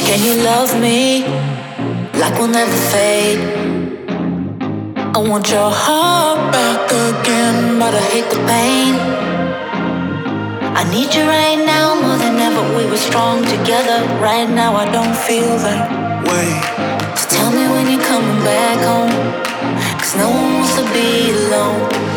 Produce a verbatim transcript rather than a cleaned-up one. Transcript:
Can you love me like we'll never fade? I want your heart back again, but I hate the pain. I need you right now more than ever. We were strong together. Right now I don't feel that way. So tell me when you're coming back home, 'cause no one wants to be alone.